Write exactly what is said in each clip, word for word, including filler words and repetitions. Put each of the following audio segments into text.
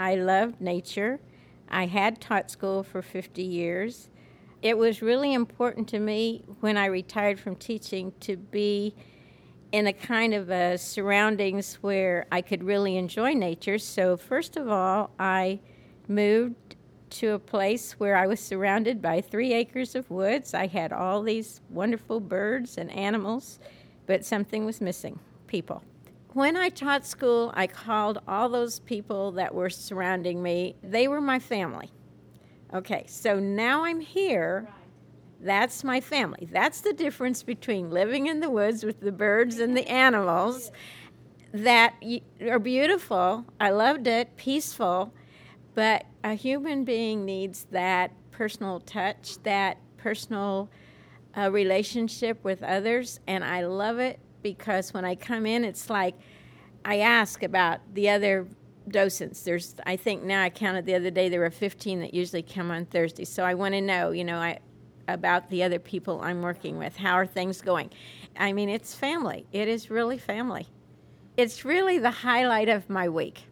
I loved nature. I had taught school for fifty years. It was really important to me when I retired from teaching to be in a kind of a surroundings where I could really enjoy nature. So first of all, I moved to a place where I was surrounded by three acres of woods. I had all these wonderful birds and animals, but something was missing, people. When I taught school, I called all those people that were surrounding me. They were my family. Okay, so now I'm here. That's my family. That's the difference between living in the woods with the birds and the animals that are beautiful. I loved it, peaceful, but a human being needs that personal touch, that personal uh, relationship with others, and I love it because when I come in, it's like I ask about the other docents. There's, I think now I counted the other day, there were fifteen that usually come on Thursday. So I want to know, you know, I about the other people I'm working with. How are things going? I mean, it's family. It is really family. It's really the highlight of my week.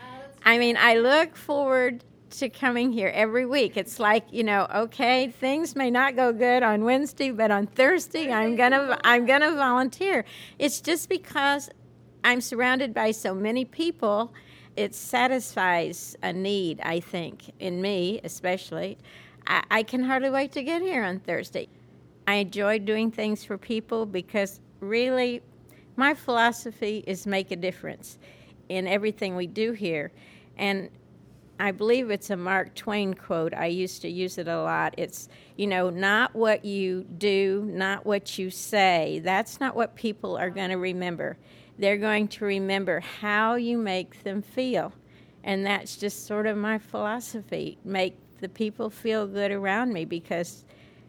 I mean, I look forward to coming here every week. It's like, you know, okay, things may not go good on Wednesday, but on Thursday I'm gonna I'm gonna volunteer. It's just because I'm surrounded by so many people. It satisfies a need, I think, in me especially. I, I can hardly wait to get here on Thursday. I enjoy doing things for people because really my philosophy is make a difference in everything we do here. And I believe it's a Mark Twain quote. I used to use it a lot. It's, you know, not what you do, not what you say. That's not what people are going to remember. They're going to remember how you make them feel. And that's just sort of my philosophy. Make the people feel good around me because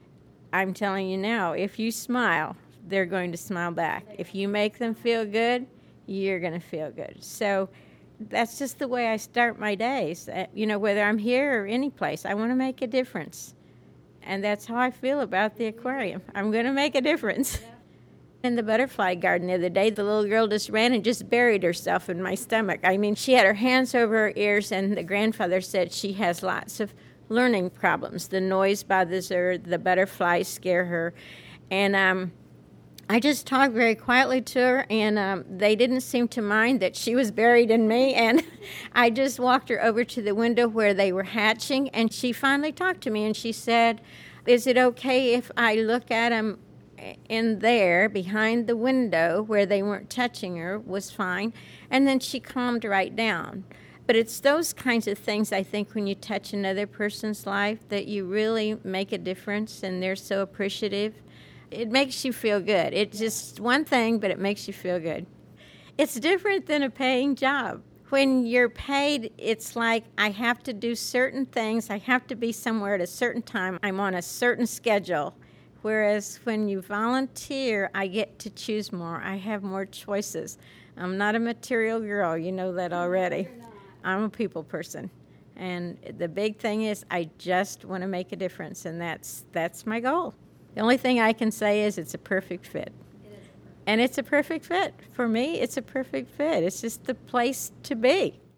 I'm telling you now, if you smile, they're going to smile back. If you make them feel good, you're going to feel good. So that's just the way I start my days. You know, whether I'm here or any place, I want to make a difference. And that's how I feel about the aquarium. I'm going to make a difference. In the butterfly garden the other day, the little girl just ran and just buried herself in my stomach. I mean, she had her hands over her ears, and the grandfather said she has lots of learning problems. The noise bothers her, the butterflies scare her. And um, I just talked very quietly to her, and um, they didn't seem to mind that she was buried in me. And I just walked her over to the window where they were hatching, and she finally talked to me, and she said, is it okay if I look at them in there behind the window where they weren't touching her? Was fine. And then she calmed right down. But it's those kinds of things, I think, when you touch another person's life that you really make a difference, and they're so appreciative. It makes you feel good. It's just one thing, but it makes you feel good. It's different than a paying job. When you're paid, it's like I have to do certain things. I have to be somewhere at a certain time. I'm on a certain schedule. Whereas when you volunteer, I get to choose more. I have more choices. I'm not a material girl. You know that already. I'm a people person. And the big thing is I just want to make a difference, and that's that's my goal. The only thing I can say is it's a perfect fit. It is. And it's a perfect fit. For me, it's a perfect fit. It's just the place to be.